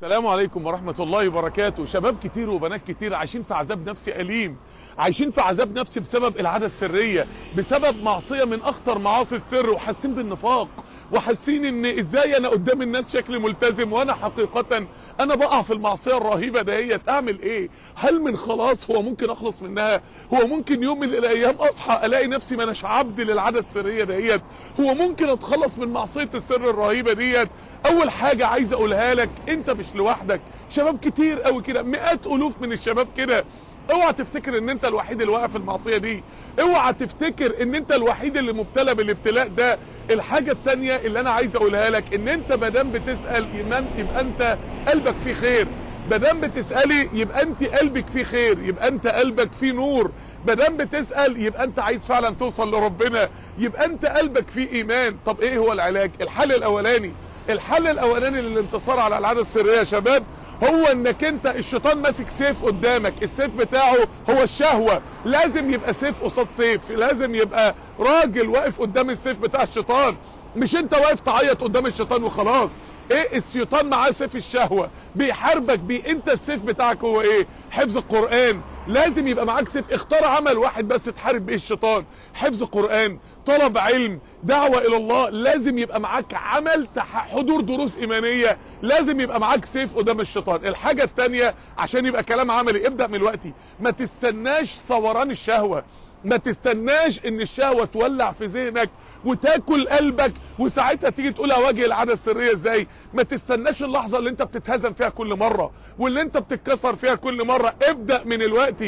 السلام عليكم ورحمة الله وبركاته. شباب كتير وبنات كتير عايشين في عذاب نفسي أليم، عايشين في عذاب نفسي بسبب العادة السرية، بسبب معصية من أخطر معاصي السر، وحاسين بالنفاق وحاسين ان ازاي انا قدام الناس شكلي ملتزم وانا حقيقة انا بقع في المعصية الرهيبة دهيت. اعمل ايه؟ هل من خلاص هو ممكن اخلص منها؟ هو ممكن يوم من الايام اصحى الاقي نفسي ما اناش عبد للعادة السرية دهيت؟ هو ممكن اتخلص من معصية السر الرهيبة ديت؟ اول حاجة عايز اقولها لك، انت مش لوحدك، شباب كتير قوي كده، مئات الوف من الشباب كده. اوعى تفتكر ان انت الوحيد اللي واقع في المعصية دي، اوعى تفتكر ان انت الوحيد اللي مبتلى بالابتلاء ده. الحاجة التانية اللي انا عايز اقولها لك، ان انت مادام بتسأل يبقى انت قلبك فيه خير، مادام بتسألي يبقى انت قلبك فيه خير، يبقى انت قلبك فيه نور، مادام بتسأل يبقى انت عايز فعلا توصل لربنا، يبقى انت قلبك فيه ايمان. طب ايه هو العلاج؟ الحل الاولاني للانتصار على العادة السرية يا شباب، هو انك انت الشيطان ماسك سيف قدامك، السيف بتاعه هو الشهوة، لازم يبقى سيف قصاد سيف، لازم يبقى راجل واقف قدام السيف بتاع الشيطان، مش انت واقف تعيط قدام الشيطان وخلاص. ايه؟ الشيطان معاه سيف الشهوة بيحاربك بيه، انت السيف بتاعك هو ايه؟ حفظ القرآن. لازم يبقى معاك سيف، اختار عمل واحد بس تحارب بيه الشيطان، حفظ قرآن، طلب علم، دعوة الى الله. لازم يبقى معاك عمل حضور دروس ايمانية، لازم يبقى معاك سيف قدام الشيطان. الحاجة التانية عشان يبقى كلام عملي، ابدأ من دلوقتي، ما تستناش ثوران الشهوة، ما تستناش ان الشهوة تولع في ذهنك وتاكل قلبك وساعتها تيجي تقول اواجه العادة السرية ازاي. ما تستناش اللحظة اللي انت بتتهزم فيها كل مرة واللي انت بتتكسر فيها كل مرة. ابدأ من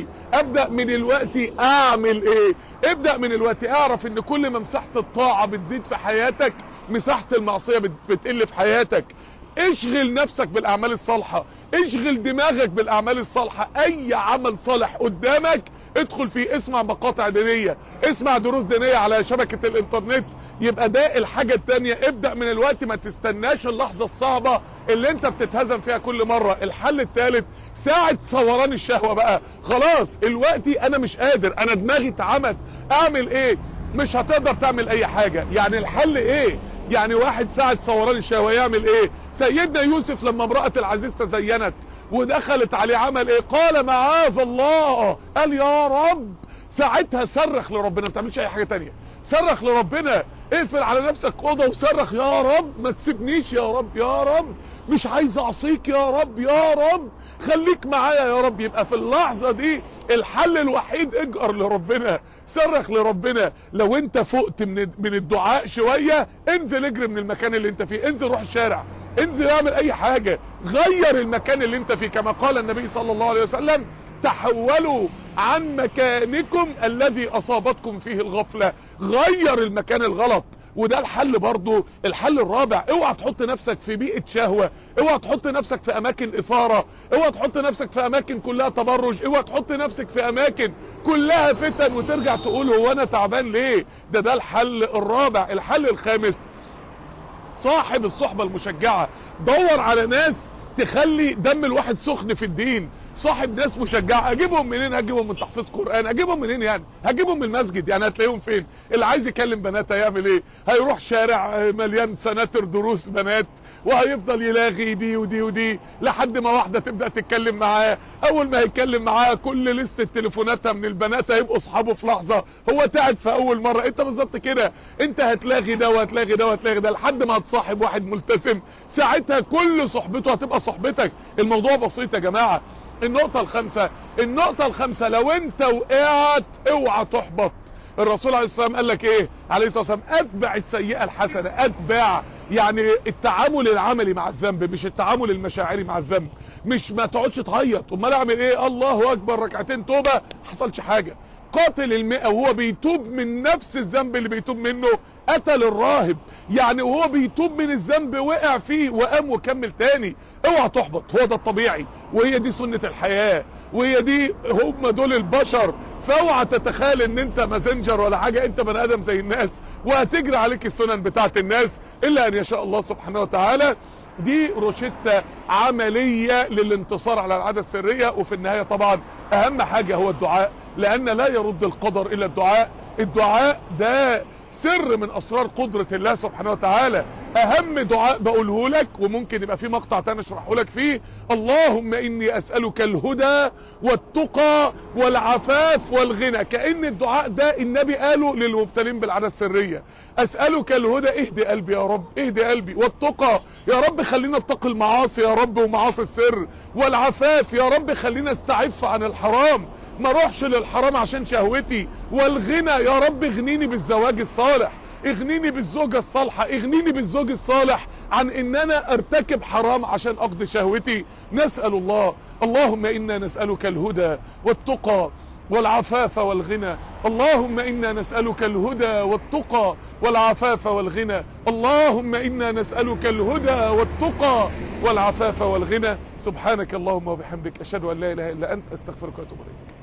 الوقت. اعمل ايه؟ ابدأ من الوقت. اعرف ان كل ما مساحة الطاعة بتزيد في حياتك، مساحة المعصية بتقل في حياتك. اشغل نفسك بالاعمال الصالحة، اشغل دماغك بالاعمال الصالحة. اي عمل صالح قدامك ادخل فيه، اسمع مقاطع دينية، اسمع دروس دينية على شبكة الانترنت. يبقى ده الحاجة التانية، ابدأ من الوقت، ما تستناش اللحظة الصعبة اللي انت بتتهزم فيها كل مرة. الحل الثالث، ساعة ثوران الشهوة بقى، خلاص الوقت انا مش قادر، انا دماغي اتعمت، اعمل ايه؟ مش هتقدر تعمل اي حاجة. يعني الحل ايه؟ يعني واحد ساعة ثوران الشهوة يعمل ايه؟ سيدنا يوسف لما امرأة العزيز تزينت ودخلت عليه عمل ايه؟ قال معاذ الله، قال يا رب. ساعتها صرخ لربنا، ما تعملش اي حاجة تانية، صرخ لربنا، اقفل على نفسك اوضه وصرخ يا رب ما تسيبنيش يا رب، يا رب مش عايز اعصيك يا رب، يا رب خليك معايا يا رب. يبقى في اللحظة دي الحل الوحيد، اجأر لربنا، صرخ لربنا. لو انت فقت من الدعاء شوية، انزل اجري من المكان اللي انت فيه، انزل روح الشارع، انزل اعمل اي حاجة، غير المكان اللي انت فيه. كما قال النبي صلى الله عليه وسلم: تحولوا عن مكانكم الذي اصابتكم فيه الغفلة. غير المكان الغلط. وده الحل برضو. الحل الرابع، اوعى تحط نفسك في بيئة شهوة، اوعى تحط نفسك في اماكن اثارة، اوعى تحط نفسك في اماكن كلها تبرج، اوعى تحط نفسك في اماكن كلها فتن وترجع تقول هو انا تعبان ليه. ده الحل الرابع. الحل الخامس، صاحب الصحبة المشجعة. دور على ناس تخلي دم الواحد سخن في الدين، صاحب ناس مشجعة. اجيبهم منين؟ هجيبهم من تحفيظ قرآن. اجيبهم منين يعني؟ هجيبهم من المسجد. يعني هتلاقيهم فين؟ اللي عايز يكلم بنات هيعمل ايه؟ هيروح شارع مليان سناتر دروس بنات وهيفضل يلاغي دي ودي ودي لحد ما واحدة تبدأ تتكلم معاه. اول ما هيتكلم معاه كل لستة تليفوناتها من البنات هيبقوا اصحابه في لحظة. هو تعب في اول مرة. انت بالظبط كده، انت هتلاغي ده وهتلاغي ده وهتلاغي ده لحد ما هتصاحب واحد ملتزم، ساعتها كل صحبته هتبقى صحبتك. الموضوع بسيط يا جماعة. النقطة الخامسة، لو انت وقعت اوعى تحبط. الرسول عليه الصلاة والسلام قال لك ايه؟ عليه الصلاة والسلام: اتبع السيئة الحسنة. اتبع يعني التعامل العملي مع الذنب، مش التعامل المشاعري مع الذنب. مش ما تقعدش تعيط امال اعمل ايه؟ الله اكبر، ركعتين توبة، حصلش حاجة. قاتل 100 وهو بيتوب من نفس الذنب اللي بيتوب منه. قتل الراهب، يعني وهو بيتوب من الذنب وقع فيه وقام وكمل تاني. اوعى تحبط، هو ده الطبيعي، وهي دي سنة الحياة، وهي دي هم دول البشر. فاوعى تتخيل ان انت مازنجر ولا حاجة، انت بني ادم زي الناس وهتجري عليك السنن بتاعت الناس الا ان يشاء الله سبحانه وتعالى. دي روشتة عملية للانتصار على العادة السرية. وفي النهاية طبعا اهم حاجة هو الدعاء، لان لا يرد القدر الا الدعاء. الدعاء ده سر من اسرار قدرة الله سبحانه وتعالى. اهم دعاء بقوله لك، وممكن يبقى في مقطع تاني اشرحه لك فيه: اللهم اني اسألك الهدى والتقى والعفاف والغنى. كأن الدعاء ده النبي قاله للمبتلين بالعادة السرية. اسألك الهدى، اهدي قلبي يا رب، اهدي قلبي. والتقى، يا رب خلينا اتقي المعاصي يا رب ومعاصي السر. والعفاف، يا رب خلينا استعف عن الحرام، ما اروحش للحرام عشان شهوتي. والغنى، يا رب اغنيني بالزواج الصالح، اغنيني بالزوجة الصالحة، اغنيني بالزوج الصالح عن ان انا ارتكب حرام عشان اقضي شهوتي. نسأل الله. اللهم انا نسألك الهدى والتقى والعفاف والغنى. اللهم انا نسألك الهدى والتقى والعفاف والغنى. اللهم انا نسألك الهدى والتقى والعفاف والغنى. سبحانك اللهم وبحمدك، اشهد ان لا اله الا انت، استغفرك واتوب اليك.